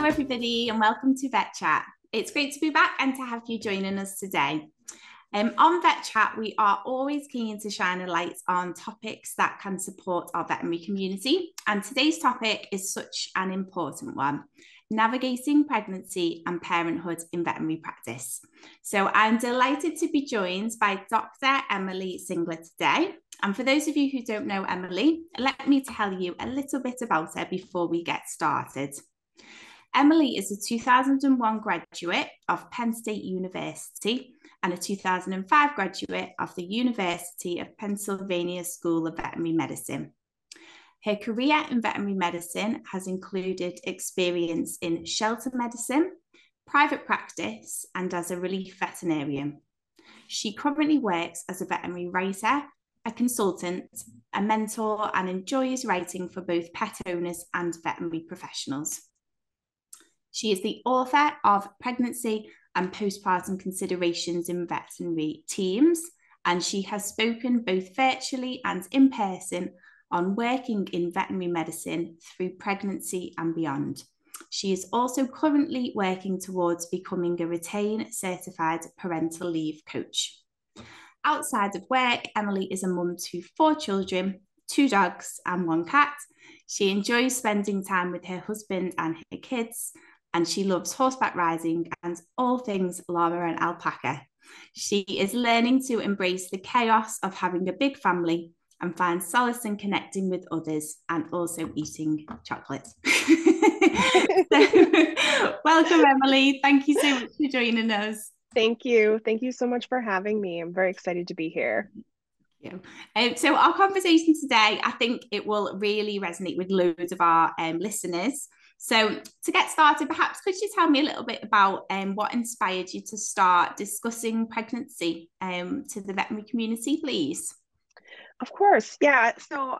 Hello, everybody, and welcome to Vet Chat. It's great to be back and to have you joining us today. On Vet Chat, we are always keen to shine a light on topics that can support our veterinary community. And today's topic is such an important one: navigating pregnancy and parenthood in veterinary practice. So I'm delighted to be joined by Dr. Emily Singler today. And for those of you who don't know Emily, let me tell you a little bit about her before we get started. Emily is a 2001 graduate of Penn State University and a 2005 graduate of the University of Pennsylvania School of Veterinary Medicine. Her career in veterinary medicine has included experience in shelter medicine, private practice, and as a relief veterinarian. She currently works as a veterinary writer, a consultant, a mentor, and enjoys writing for both pet owners and veterinary professionals. She is the author of Pregnancy and Postpartum Considerations in Veterinary Teams, and she has spoken both virtually and in person on working in veterinary medicine through pregnancy and beyond. She is also currently working towards becoming a Retain certified parental leave coach. Outside of work, Emily is a mum to 4 children, 2 dogs, and 1 cat. She enjoys spending time with her husband and her kids, and she loves horseback riding and all things llama and alpaca. She is learning to embrace the chaos of having a big family and find solace in connecting with others and also eating chocolate. So, welcome, Emily. Thank you so much for joining us. Thank you. Thank you so much for having me. I'm very excited to be here. So our conversation today, I think it will really resonate with loads of our listeners. So to get started, perhaps could you tell me a little bit about what inspired you to start discussing pregnancy to the veterinary community, please? Of course. Yeah. So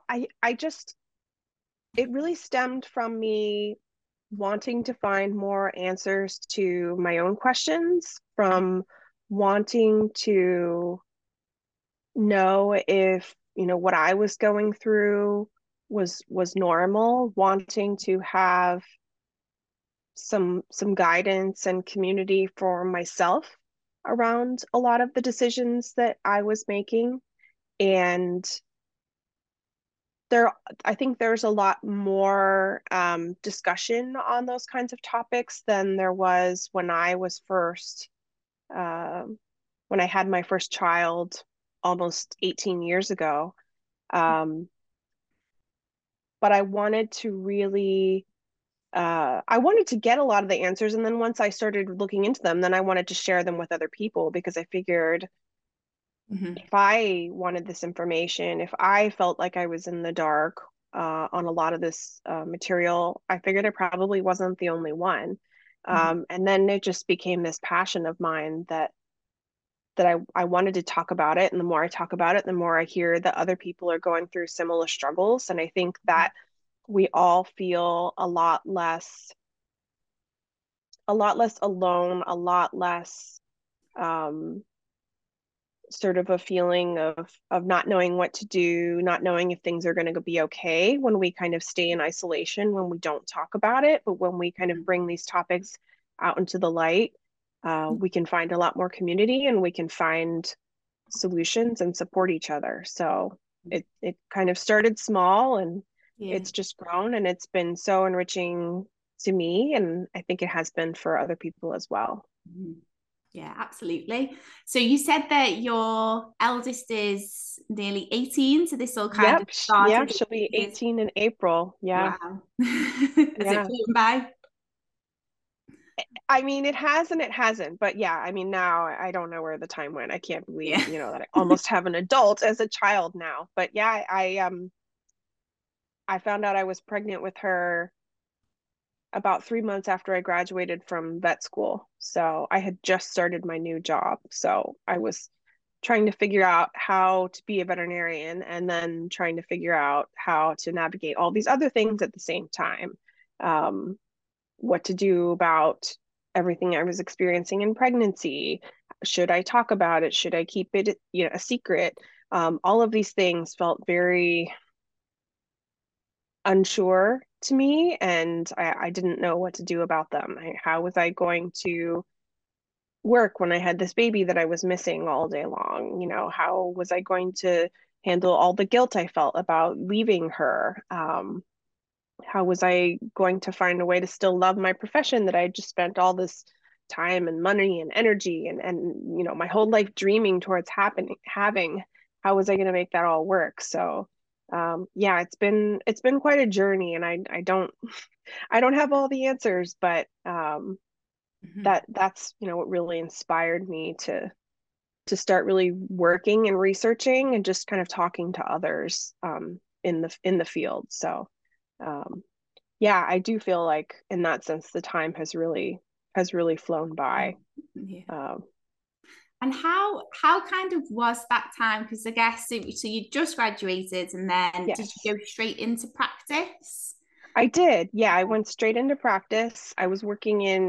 it really stemmed from me wanting to find more answers to my own questions, from wanting to know if, what I was going through was normal, wanting to have some guidance and community for myself around a lot of the decisions that I was making. And I think there's a lot more discussion on those kinds of topics than there was when I was uh, when I had my first child almost 18 years ago. Um, but I wanted to really I wanted to get a lot of the answers. And then once I started looking into them, then I wanted to share them with other people, because I figured if I wanted this information, if I felt like I was in the dark on a lot of this material, I figured I probably wasn't the only one. And then it just became this passion of mine that I wanted to talk about it. And the more I talk about it, the more I hear that other people are going through similar struggles. And I think that we all feel a lot less alone, a lot less sort of a feeling of not knowing what to do, not knowing if things are going to be okay when we kind of stay in isolation, when we don't talk about it. But when we kind of bring these topics out into the light, we can find a lot more community, and we can find solutions and support each other. So it kind of started small, and it's just grown, and it's been so enriching to me, and I think it has been for other people as well. Yeah, absolutely. So you said that your eldest is nearly 18, so this all kind of Yep. Yeah, started. she'll be 18 in April. Yeah. Wow. Has it Yeah. flown by? I mean, it has and it hasn't, but yeah, I mean, now I don't know where the time went. I can't believe, Yeah. that I almost have an adult as a child now. But yeah, I found out I was pregnant with her about 3 months after I graduated from vet school. So I had just started my new job. So I was trying to figure out how to be a veterinarian, and then trying to figure out how to navigate all these other things at the same time. Um, what to do about everything I was experiencing in pregnancy. Should I talk about it? Should I keep it, a secret? All of these things felt very unsure to me, and I didn't know what to do about them. How was I going to work when I had this baby that I was missing all day long? How was I going to handle all the guilt I felt about leaving her? How was I going to find a way to still love my profession that I just spent all this time and money and energy and my whole life dreaming towards having? How was I going to make that all work? So yeah, it's been quite a journey, and I don't I don't have all the answers, but Mhm. that's what really inspired me to start really working and researching and just kind of talking to others in the field. So um, yeah, I do feel like in that sense the time has really flown by. Yeah. Um, And how kind of was that time? Because I guess so you just graduated and then did you yes, go straight into practice? I did. Yeah, I went straight into practice. I was working in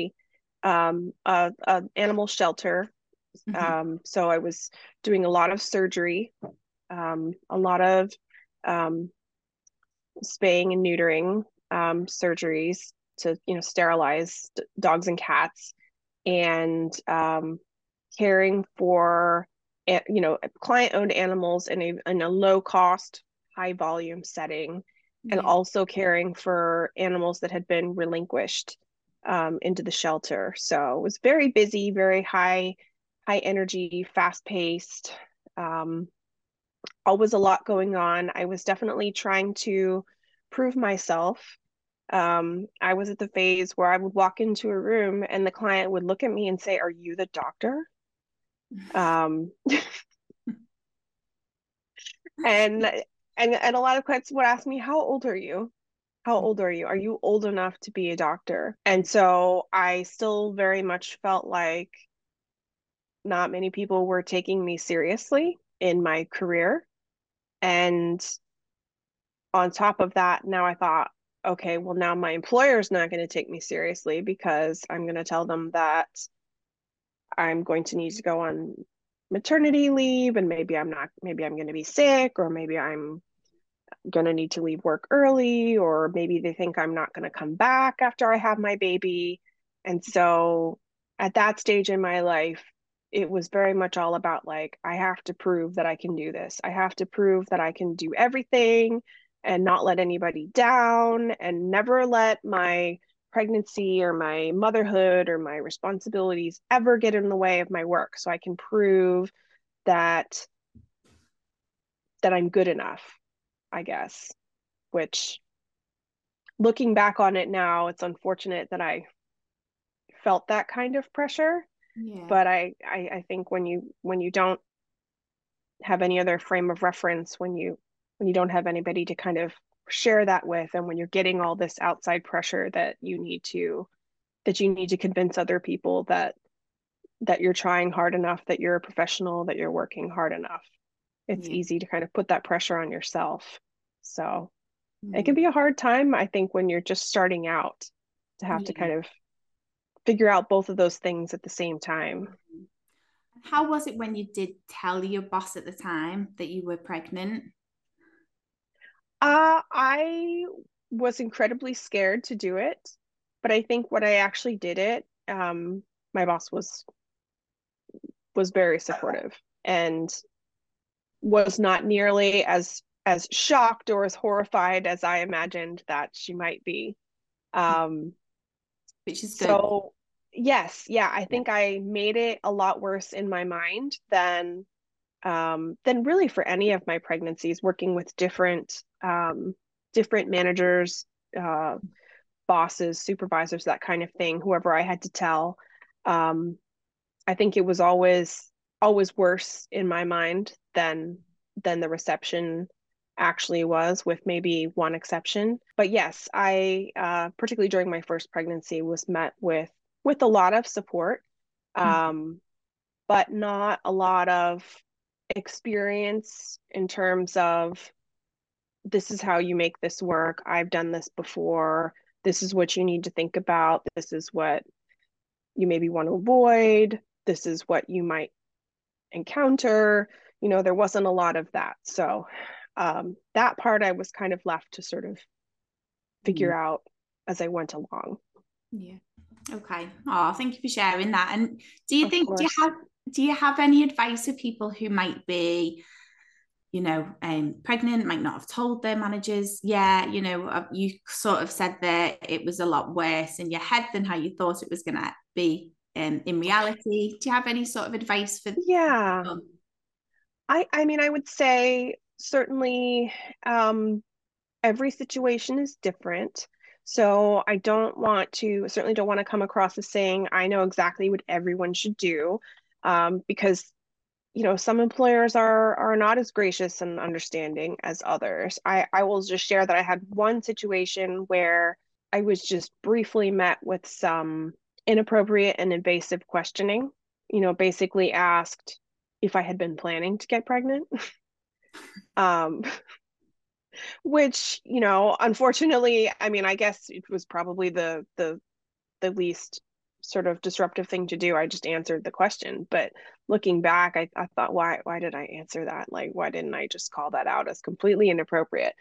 a animal shelter. Mhm. So I was doing a lot of surgery, a lot of um, spaying and neutering surgeries to sterilize dogs and cats, and caring for client owned animals in a low cost, high volume setting, and Yeah. also caring for animals that had been relinquished into the shelter. So it was very busy, very high energy, fast paced. Um, Always a lot going on. I was definitely trying to prove myself. I was at the phase where I would walk into a room and the client would look at me and say, "Are you the doctor?" Um, and and a lot of clients would ask me, "How old are you? How old are you? Are you old enough to be a doctor?" And so I still very much felt like not many people were taking me seriously in my career. And on top of that, now I thought, okay, well, now my employer's not going to take me seriously because I'm going to tell them that I'm going to need to go on maternity leave, and maybe I'm going to be sick, or maybe I'm going to need to leave work early, or maybe they think I'm not going to come back after I have my baby. And so at that stage in my life, it was very much all about like, I have to prove that I can do this. I have to prove that I can do everything and not let anybody down and never let my pregnancy or my motherhood or my responsibilities ever get in the way of my work. So I can prove that I'm good enough, I guess, which looking back on it now, it's unfortunate that I felt that kind of pressure. Yeah. But I think when you don't have any other frame of reference, when you don't have anybody to kind of share that with, and when you're getting all this outside pressure that you need to convince other people that you're trying hard enough, that you're a professional, that you're working hard enough, it's Yeah. easy to kind of put that pressure on yourself. So it can Mm. be a hard time, I think, when you're just starting out, to have to Yeah. kind of figure out both of those things at the same time. Mhm. How was it when you did tell your boss at the time that you were pregnant? I was incredibly scared to do it, but I think when I actually did it, my boss was very supportive and was not nearly as shocked or as horrified as I imagined that she might be. Um, Which is good. so yes, yeah, I Yeah. think I made it a lot worse in my mind than really for any of my pregnancies, working with different managers, uh, bosses, supervisors, that kind of thing, whoever I had to tell. Um, I think it was always worse in my mind than the reception actually was, with maybe one exception. But yes, I particularly during my first pregnancy was met with a lot of support, um, but not a lot of experience in terms of this is how you make this work. I've done this before. This is what you need to think about. This is what you maybe want to avoid. This is what you might encounter. There wasn't a lot of that. So that part I was kind of left to sort of figure out as I went along. Yeah. Okay. Oh, thank you for sharing that. And do you Of think course. do you have any advice for people who might be, pregnant, might not have told their managers? Yeah, you sort of said that it was a lot worse in your head than how you thought it was going to be in reality. Do you have any sort of advice for Yeah. people? I mean, I would say certainly every situation is different. So I certainly don't want to come across as saying I know exactly what everyone should do, because some employers are not as gracious and understanding as others. I will just share that I had one situation where I was just briefly met with some inappropriate and invasive questioning, basically asked if I had been planning to get pregnant. Um, which, unfortunately, I mean, I guess it was probably the least sort of disruptive thing to do. I just answered the question. But looking back, I thought, why did I answer that? Like, why didn't I just call that out as completely inappropriate?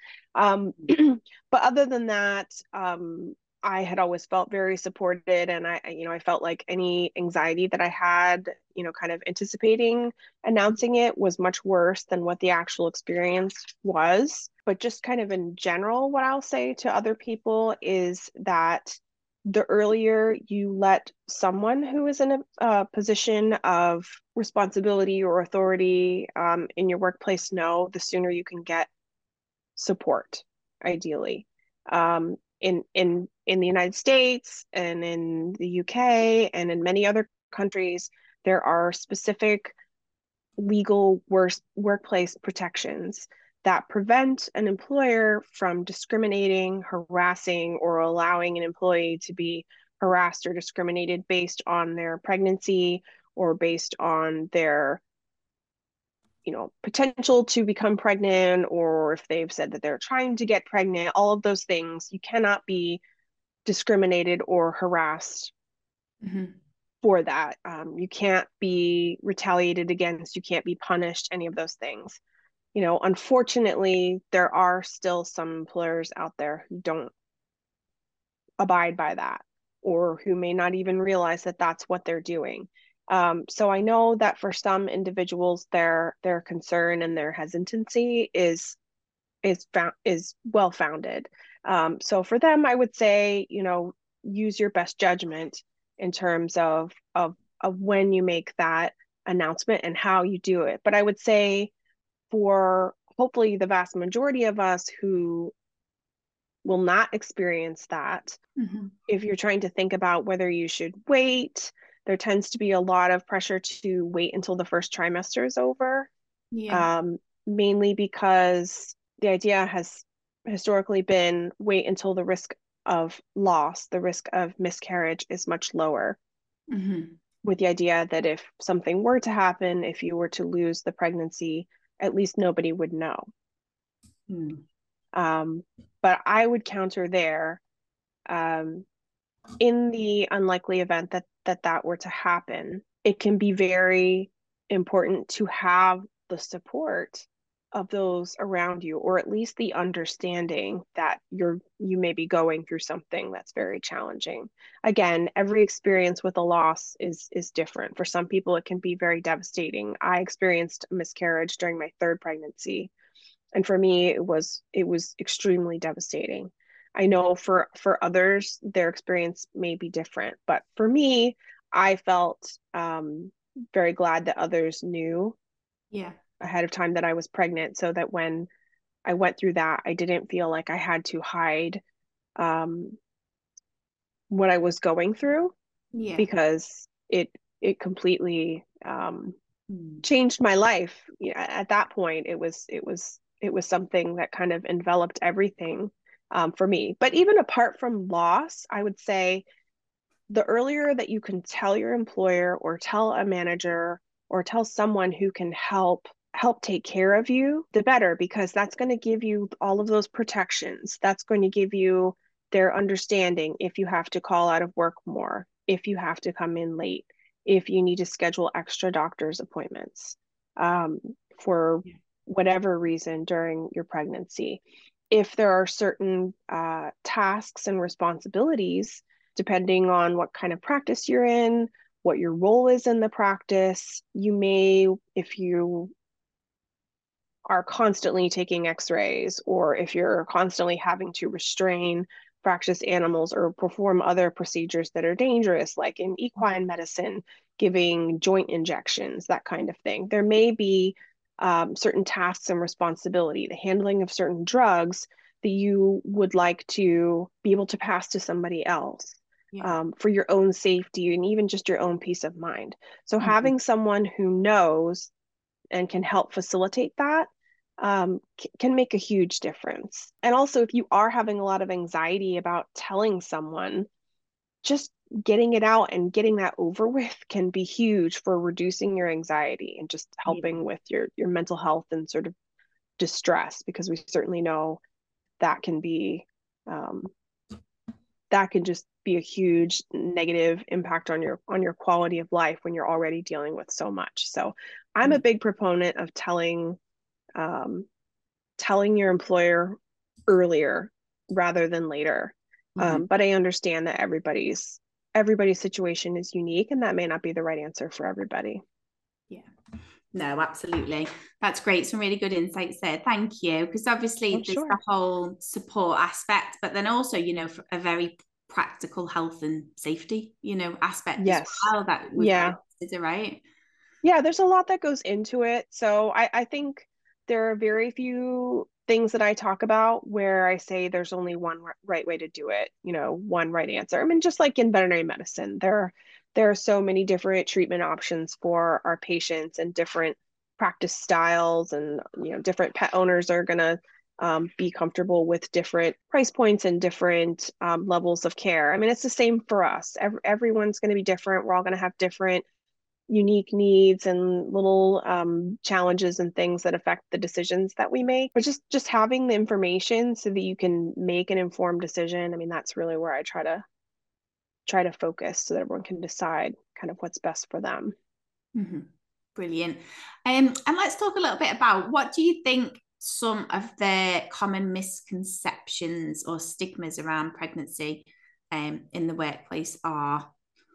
But other than that, I had always felt very supported, and I felt like any anxiety that I had, kind of anticipating announcing it was much worse than what the actual experience was. But just kind of in general, what I'll say to other people is that the earlier you let someone who is in a position of responsibility or authority in your workplace know, the sooner you can get support, ideally. In the United States and in the UK and in many other countries, there are specific legal workplace protections that prevent an employer from discriminating, harassing, or allowing an employee to be harassed or discriminated based on their pregnancy or based on their potential to become pregnant, or if they've said that they're trying to get pregnant. All of those things, you cannot be discriminated or harassed for that. You can't be retaliated against, you can't be punished, any of those things. Unfortunately, there are still some employers out there who don't abide by that, or who may not even realize that that's what they're doing. So I know that for some individuals, their concern and their hesitancy is well founded. So for them, I would say, use your best judgment in terms of when you make that announcement and how you do it. But I would say for hopefully the vast majority of us who will not experience that, if you're trying to think about whether you should wait, there tends to be a lot of pressure to wait until the first trimester is over. Yeah. Mainly because the idea has historically been wait until the risk of loss, the risk of miscarriage is much lower. With the idea that if something were to happen, if you were to lose the pregnancy, at least nobody would know. But I would counter there, in the unlikely event that were to happen, it can be very important to have the support of those around you, or at least the understanding that you may be going through something that's very challenging. Again, every experience with a loss is different. For some people, it can be very devastating. I experienced a miscarriage during my third pregnancy, and for me, it was extremely devastating. I know for others, their experience may be different, but for me, I felt very glad that others knew ahead of time that I was pregnant, so that when I went through that, I didn't feel like I had to hide what I was going through, because it completely changed my life. At that point, it was something that kind of enveloped everything for me. But even apart from loss, I would say the earlier that you can tell your employer or tell a manager or tell someone who can help take care of you, the better, because that's going to give you all of those protections. That's going to give you their understanding if you have to call out of work more, if you have to come in late, if you need to schedule extra doctor's appointments for whatever reason during your pregnancy. if there are certain tasks and responsibilities, depending on what kind of practice you're in, what your role is in the practice, you may, if you are constantly taking x-rays, or if you're constantly having to restrain practice animals or perform other procedures that are dangerous, like in equine medicine, giving joint injections, that kind of thing. There may be certain tasks and responsibility, the handling of certain drugs that you would like to be able to pass to somebody else. Yeah. For your own safety and even just your own peace of mind. So Mhm. having someone who knows and can help facilitate that can make a huge difference. And also, if you are having a lot of anxiety about telling someone, just getting it out and getting that over with can be huge for reducing your anxiety and just Yeah. helping with your mental health and sort of distress, because we certainly know that can be um, that can just be a huge negative impact on your quality of life when you're already dealing with so much. So I'm a Yeah. big proponent of um, telling your employer earlier rather than later. Mhm. But I understand that everybody's situation is unique, and that may not be the right answer for everybody. Yeah. No, absolutely. That's great. Some really good insights there. Thank you. Because Oh, obviously there's the sure. whole support aspect, but then also, a very practical health and safety, aspect as Yes. well that we've got to Yeah. consider, right? Yeah, there's a lot that goes into it. So I think there are very few things that I talk about where I say there's only one right way to do it, one right answer. I mean, just like in veterinary medicine, there are so many different treatment options for our patients and different practice styles, and different pet owners are gonna be comfortable with different price points and different levels of care. I mean, it's the same for us. Everyone's going to be different. We're all going to have different unique needs and little challenges and things that affect the decisions that we make. But just having the information so that you can make an informed decision. I mean, that's really where I try to focus so that everyone can decide kind of what's best for them. Mhm. Brilliant. And let's talk a little bit about what do you think some of the common misconceptions or stigmas around pregnancy in the workplace are?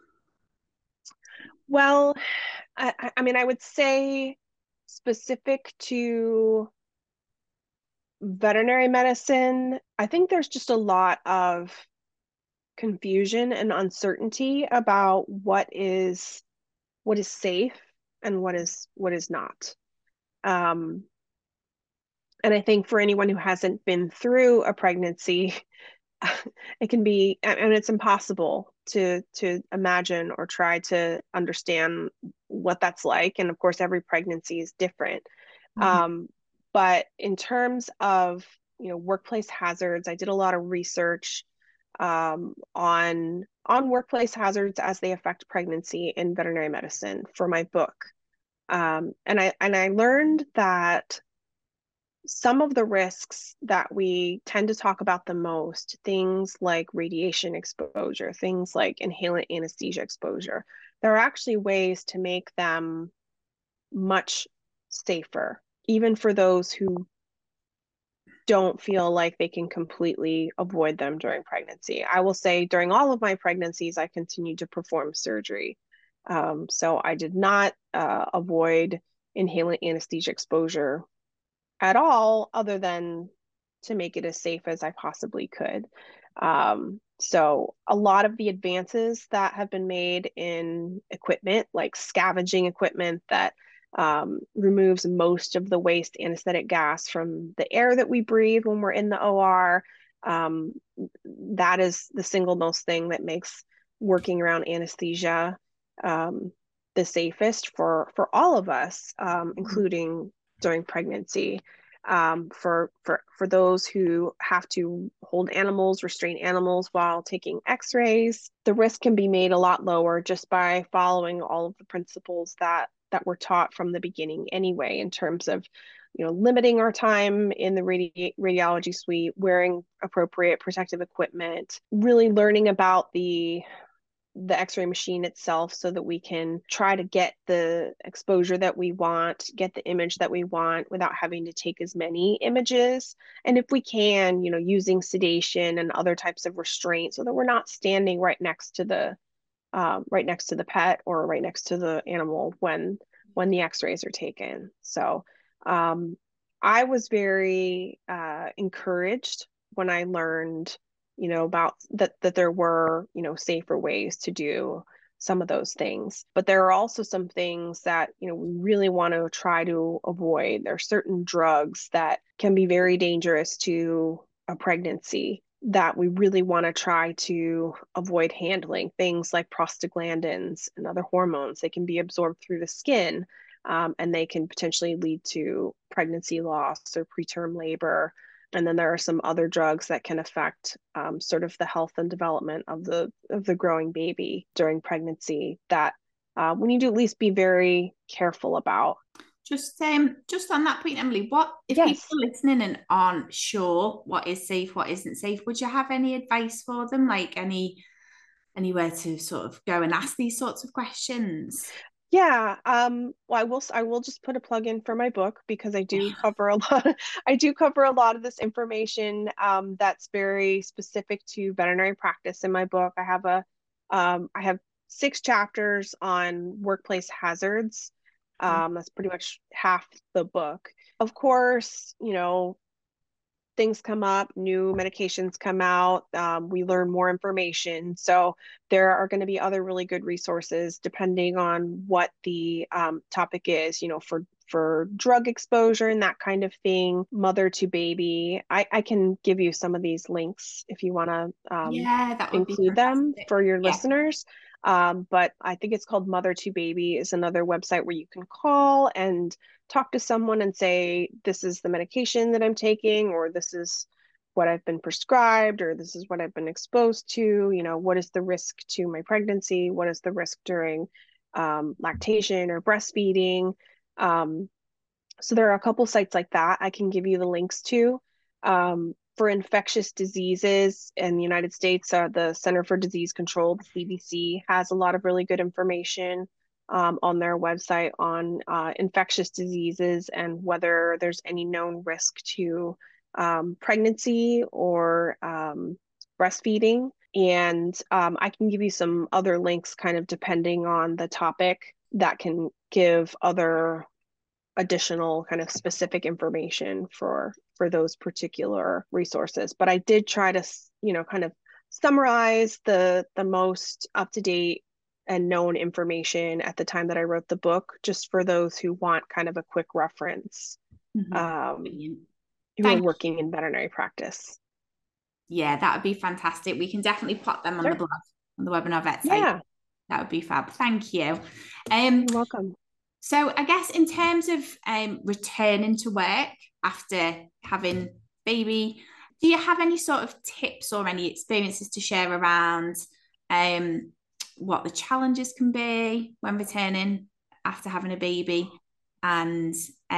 Well, I mean, I would say specific to veterinary medicine, I think there's just a lot of confusion and uncertainty about what is safe and what is not. Um, and I think for anyone who hasn't been through a pregnancy, it can be, and it's impossible to imagine or try to understand what that's like. And of course, every pregnancy is different. Mhm. Um, but in terms of workplace hazards, I did a lot of research on workplace hazards as they affect pregnancy in veterinary medicine for my book. And I learned that some of the risks that we tend to talk about the most, things like radiation exposure, things like inhalant anesthesia exposure, there are actually ways to make them much safer, even for those who don't feel like they can completely avoid them during pregnancy. I will say during all of my pregnancies, I continued to perform surgery. So I did not avoid inhalant anesthesia exposure at all, other than to make it as safe as I possibly could. So a lot of the advances that have been made in equipment, like scavenging equipment that removes most of the waste anesthetic gas from the air that we breathe when we're in the OR, um, that is the single most thing that makes working around anesthesia um, the safest for all of us, including during pregnancy. For those who have to hold animals, restrain animals while taking X-rays, the risk can be made a lot lower just by following all of the principles that were taught from the beginning anyway, in terms of limiting our time in the radiology suite, wearing appropriate protective equipment, really learning about the the x-ray machine itself so that we can try to get the exposure that we want, get the image that we want without having to take as many images. And if we can, using sedation and other types of restraint so that we're not standing right next to the pet or right next to the animal when the x-rays are taken. So I was very encouraged when I learned, about that there were, safer ways to do some of those things. But there are also some things that, we really want to try to avoid. There are certain drugs that can be very dangerous to a pregnancy that we really want to try to avoid handling. Things like prostaglandins and other hormones, they can be absorbed through the skin, and they can potentially lead to pregnancy loss or preterm labor. And then there are some other drugs that can affect sort of the health and development of the growing baby during pregnancy that we need to at least be very careful about. Just on that point, Emily, what if people Yes. are listening and aren't sure what is safe, what isn't safe? Would you have any advice for them, like anywhere to sort of go and ask these sorts of questions? Yeah, well, I will just put a plug in for my book because I do cover a lot. I do cover a lot of this information that's very specific to veterinary practice in my book. I have 6 chapters on workplace hazards. That's pretty much half the book. Of course, things come up, new medications come out, we learn more information. So there are going to be other really good resources depending on what the topic is, for drug exposure and that kind of thing, mother to baby. I can give you some of these links if you want to Yeah, that would be include them fantastic. for your Yeah. listeners. But I think it's called Mother to Baby is another website where you can call and talk to someone and say, this is the medication that I'm taking, or this is what I've been prescribed, or this is what I've been exposed to. What is the risk to my pregnancy? What is the risk during lactation or breastfeeding? So there are a couple sites like that I can give you the links to. For infectious diseases in the United States, the Center for Disease Control, the CDC, has a lot of really good information on their website on infectious diseases and whether there's any known risk to pregnancy or breastfeeding. And I can give you some other links kind of depending on the topic that can give other additional kind of specific information for those particular resources. But I did try to, kind of summarize the most up-to-date and known information at the time that I wrote the book, just for those who want kind of a quick reference, Brilliant. who are Thank working in veterinary practice. Yeah, that would be fantastic. We can definitely put them on the Sure. blog, on the Webinar Vet site. Yeah, That would be fab. Thank you. you're welcome. So I guess in terms of returning to work after having baby, do you have any sort of tips or any experiences to share around what the challenges can be when returning after having a baby, and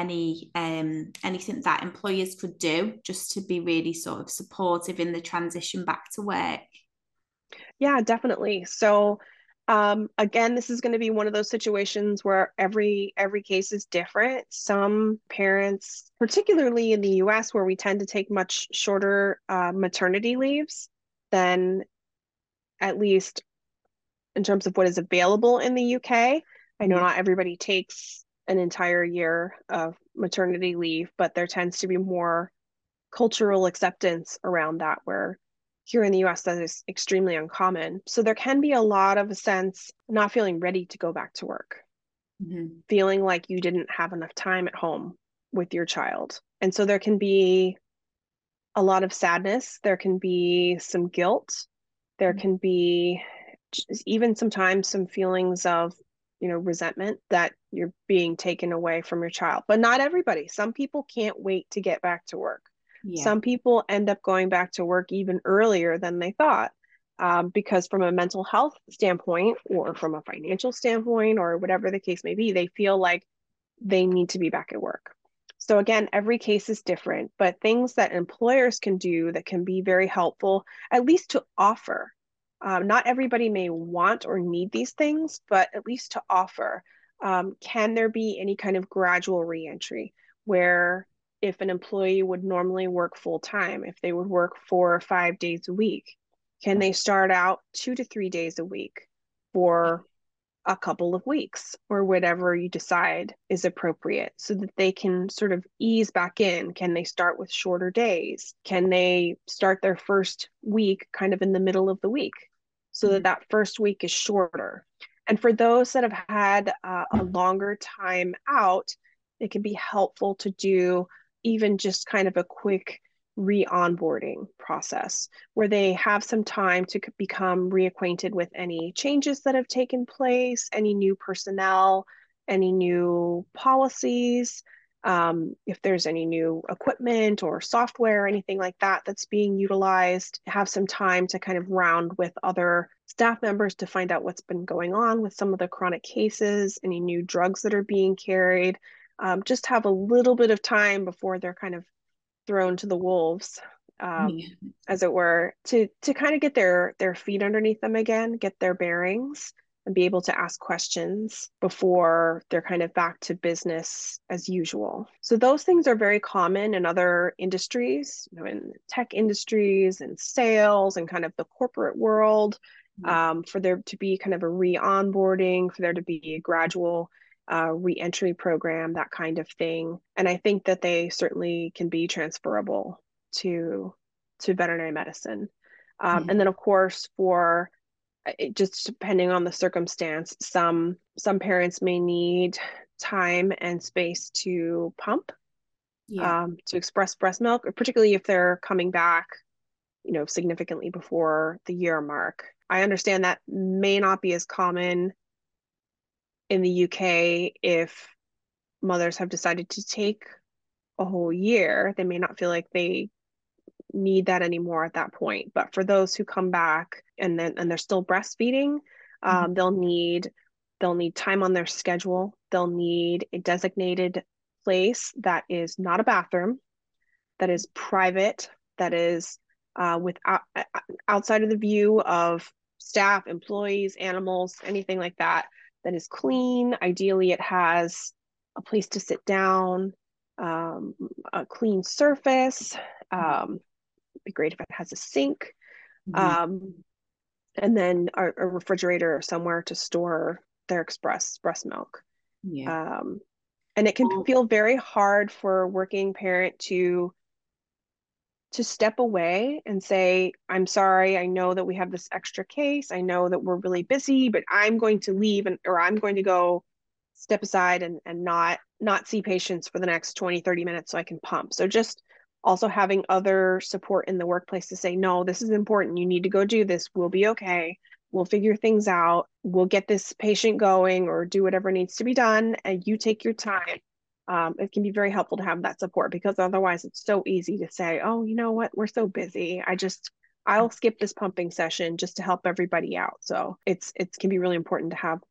anything that employers could do just to be really sort of supportive in the transition back to work? Yeah, definitely. So again, this is going to be one of those situations where every case is different. Some parents, particularly in the US, where we tend to take much shorter maternity leaves than, at least in terms of what is available in the UK. I know Yeah. not everybody takes an entire year of maternity leave, but there tends to be more cultural acceptance around that, where here in the US that is extremely uncommon. So there can be a lot of a sense not feeling ready to go back to work, feeling like you didn't have enough time at home with your child. And so there can be a lot of sadness, there can be some guilt, there can be even sometimes some feelings of, resentment that you're being taken away from your child. But not everybody. Some people can't wait to get back to work. Yeah. Some people end up going back to work even earlier than they thought, because from a mental health standpoint or from a financial standpoint or whatever the case may be, they feel like they need to be back at work. So again, every case is different, but things that employers can do that can be very helpful, at least to offer Not everybody may want or need these things, but at least to offer. Can there be any kind of gradual reentry where if an employee would normally work full time, if they would work 4 or 5 days a week, can they start out 2 to 3 days a week for a couple of weeks or whatever you decide is appropriate so that they can sort of ease back in? Can they start with shorter days? Can they start their first week kind of in the middle of the week so that that first week is shorter? And for those that have had a longer time out, it can be helpful to do even just kind of a quick re-onboarding process where they have some time to become reacquainted with any changes that have taken place, any new personnel, any new policies, if there's any new equipment or software, anything like that that's being utilized, have some time to kind of round with other staff members to find out what's been going on with some of the chronic cases, any new drugs that are being carried. Just have a little bit of time before they're kind of thrown to the wolves, as it were, to kind of get their feet underneath them again, get their bearings, and be able to ask questions before they're kind of back to business as usual. So those things are very common in other industries, in tech industries and sales and kind of the corporate world, for there to be kind of a re-onboarding, for there to be a gradual re-entry program, that kind of thing. And I think that they certainly can be transferable to veterinary medicine. And then of course, for just depending on the circumstance, some parents may need time and space to pump, to express breast milk, particularly if they're coming back, significantly before the year mark. I understand that may not be as common in the UK if mothers have decided to take a whole year. They may not feel like they need that anymore at that point. But for those who come back and they're still breastfeeding, they'll need time on their schedule. They'll need a designated place that is not a bathroom, that is private, that is without outside of the view of staff, employees, animals, anything like that. That is clean. Ideally, it has a place to sit down, a clean surface. It'd be great if it has a sink, and then a refrigerator or somewhere to store their express breast milk. And it can feel very hard for a working parent to step away and say, I'm sorry, I know that we have this extra case. I know that we're really busy, but I'm going to leave or I'm going to go step aside and not see patients for the next 20, 30 minutes so I can pump. So just also having other support in the workplace to say, no, this is important. You need to go do this. We'll be okay. We'll figure things out. We'll get this patient going or do whatever needs to be done. And you take your time. It can be very helpful to have that support, because otherwise it's so easy to say, oh, you know what, we're so busy. I'll skip this pumping session just to help everybody out. So it can be really important to have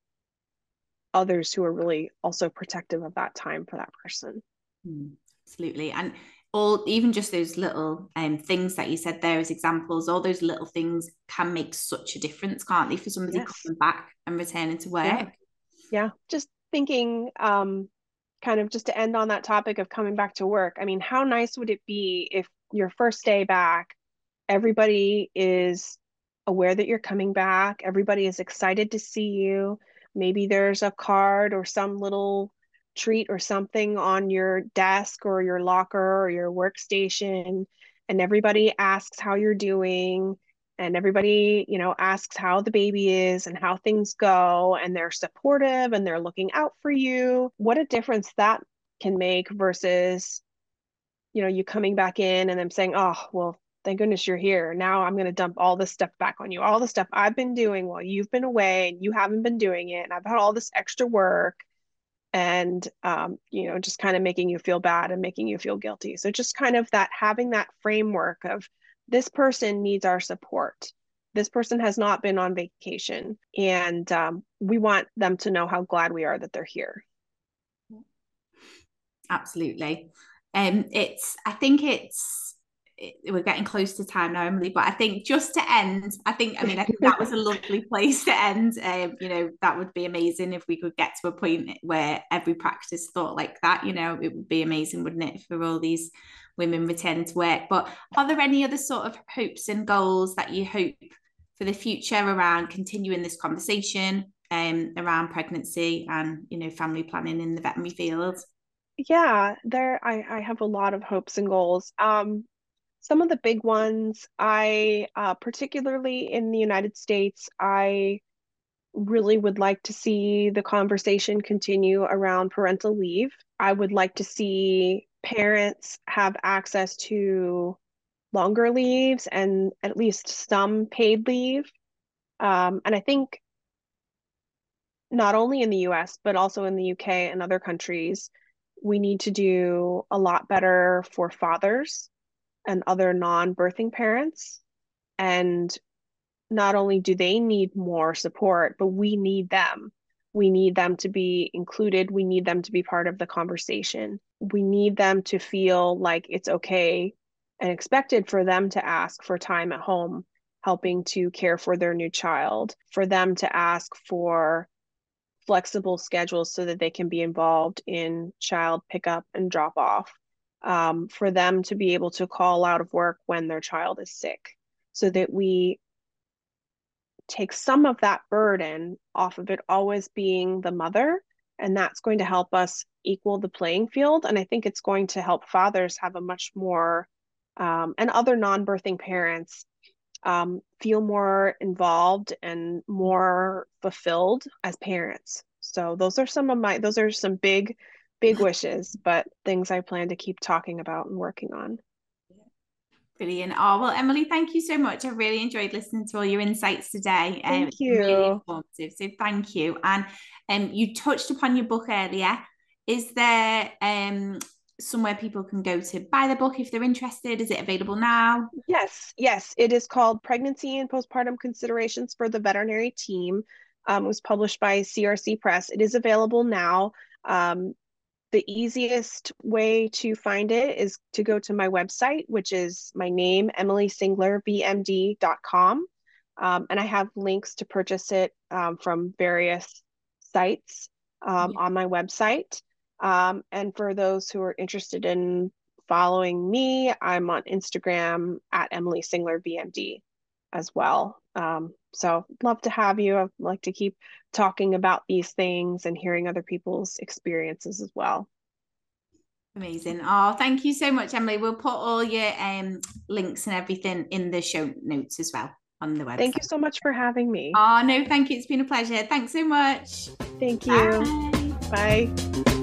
others who are really also protective of that time for that person. Absolutely. And even just those little things that you said there as examples, all those little things can make such a difference, can't they, for somebody coming back and returning to work? Yeah. Just thinking, kind of just to end on that topic of coming back to work. I mean, how nice would it be if your first day back, everybody is aware that you're coming back, everybody is excited to see you. Maybe there's a card or some little treat or something on your desk or your locker or your workstation, and everybody asks how you're doing, and everybody, asks how the baby is and how things go, and they're supportive and they're looking out for you. What a difference that can make versus, you coming back in and them saying, oh, well, thank goodness you're here. Now I'm going to dump all this stuff back on you. All the stuff I've been doing while you've been away and you haven't been doing it. And I've had all this extra work, and, just kind of making you feel bad and making you feel guilty. So just kind of having that framework of, this person needs our support. This person has not been on vacation, and we want them to know how glad we are that they're here. Absolutely. I think it's we're getting close to time now, Emily, but I think just to end, I think that was a lovely place to end. That would be amazing if we could get to a point where every practice thought like that. It would be amazing, wouldn't it, for all these women returning to work. But are there any other sort of hopes and goals that you hope for the future around continuing this conversation around pregnancy and, family planning in the veterinary field? Yeah, I have a lot of hopes and goals. Some of the big ones, particularly in the United States, I really would like to see the conversation continue around parental leave. I would like to see parents have access to longer leaves and at least some paid leave. And I think not only in the US, but also in the UK and other countries, we need to do a lot better for fathers and other non-birthing parents. And not only do they need more support, but we need them. We need them to be included. We need them to be part of the conversation. We need them to feel like it's okay and expected for them to ask for time at home, helping to care for their new child, for them to ask for flexible schedules so that they can be involved in child pickup and drop off, for them to be able to call out of work when their child is sick, so that we take some of that burden off of it always being the mother. And that's going to help us equal the playing field. And I think it's going to help fathers have a much more, and other non-birthing parents, feel more involved and more fulfilled as parents. So those are some big wishes, but things I plan to keep talking about and working on. Brilliant. Oh, well, Emily, thank you so much. I really enjoyed listening to all your insights today. Thank you. Really informative. So thank you. And you touched upon your book earlier. Is there somewhere people can go to buy the book if they're interested? Is it available now? Yes. It is called Pregnancy and Postpartum Considerations for the Veterinary Team. It was published by CRC Press. It is available now. The easiest way to find it is to go to my website, which is my name, EmilySinglerBMD.com. And I have links to purchase it from various sites on my website. And for those who are interested in following me, I'm on Instagram at EmilySinglerBMD as well. So love to have you. I'd like to keep talking about these things and hearing other people's experiences as well. Amazing. Oh, thank you so much, Emily. We'll put all your links and everything in the show notes as well on the website. Thank you so much for having me. Oh, no, thank you. It's been a pleasure. Thanks so much. Thank you. Bye. Bye.